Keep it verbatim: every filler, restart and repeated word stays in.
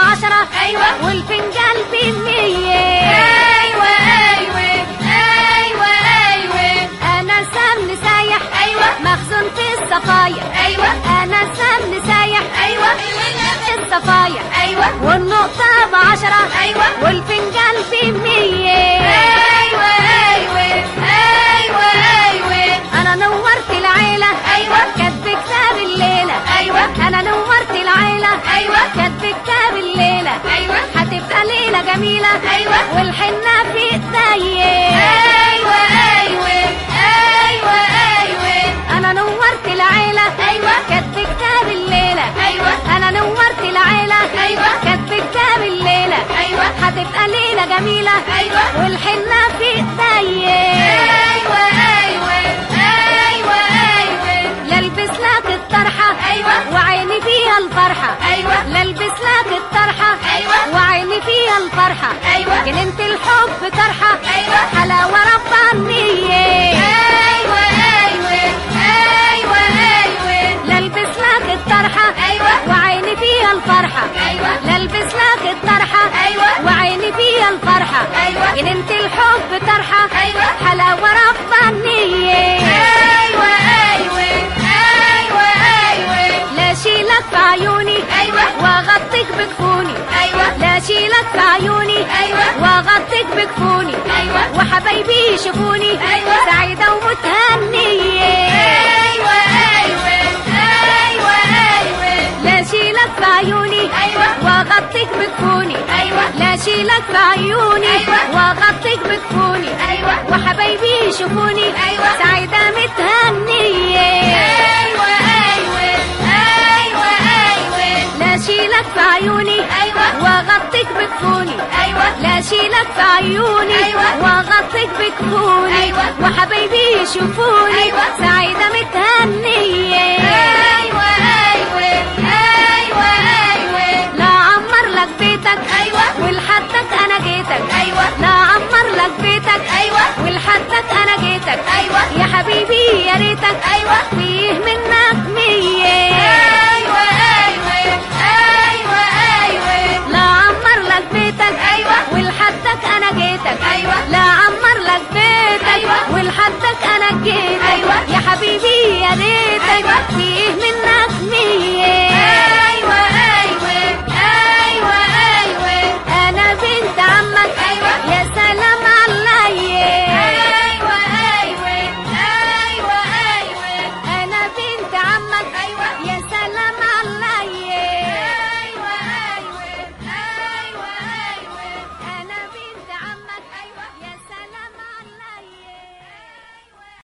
بعشرة ايوه والفنجان بمية. ايوه ايوه ايوه ايوه انا سمن سايح ايوه مخزون في الصفايح. ايوه انا سمن سايح ايوه في الصفايح. ايوه والنقطة بعشرة ايوه والفنجان بمية. ايوه ايوه ايوه ايوه انا نورت العيلة ايوه كاتب كتاب الليلة. ايوه انا نورت العيلة ايوه كاتب كتاب الليلة. ايوه هتبقى ليلة جميلة ايوه والحنة في ايديا. ايوه ايوه ايوه ايوه انا نورت العيلة ايوه كاتب كتاب الليلة. ايوه انا نورت العيلة ايوه كاتب كتاب الليلة. ايوه هتبقى ليلة جميلة ايوه والحنة في ايديا. ايوه ايوه ايوه ايوه لالبس لك الطرحة ايوه وعيني فيها الفرحة. ايوه لالبس لك الطرحة ايوه وعيني فيها الفرحة. ايوه جنينة الحب طرحة ايوه حلاوة ربانية. ايوه ايوه ايوه ايوه لالبس لك الطرحة ايوه وعيني فيها الفرحة. ايوه لالبس لك الطرحة ايوه وعيني فيها الفرحة. ايوه جنينة الحب طرحة ايوه حلاوة ربانية. ايوه ايوه ايوه ايوه لا شيلك في عيوني ايوه واغطيك بكفوني. ايوه لا شيلك في عيوني ايوه واغطيك بكفوني. ايوه وحبايبي يشوفوني ايوه سعيدة ومتهنية. ايوه ايوه ايوه ايوه لا شيلك في عيوني ايوه واغطيك بكفوني. ايوه لا شيلك في عيوني ايوه واغطيك بكفوني. ايوه وحبايبي يشوفوني ايوه سعيدة متهنية. ايوه ايوه ايوه ايوه لا شيلك في عيوني ايوه واغطيك بكفوني. ايوه لا شيلك في عيوني ايوه واغطيك بكفوني. ايوه وحبايبي يشوفوني ايوه سعيدة متهنية. ايوه ايوه ايوه ايوه لا عمر لك بيتك ايوه ولحدك انا جيتك. ايوه لا عمر لك بيتك ايوه ولحدك انا جيتك. ايوه يا حبيبي يا ريتك ايوه فيه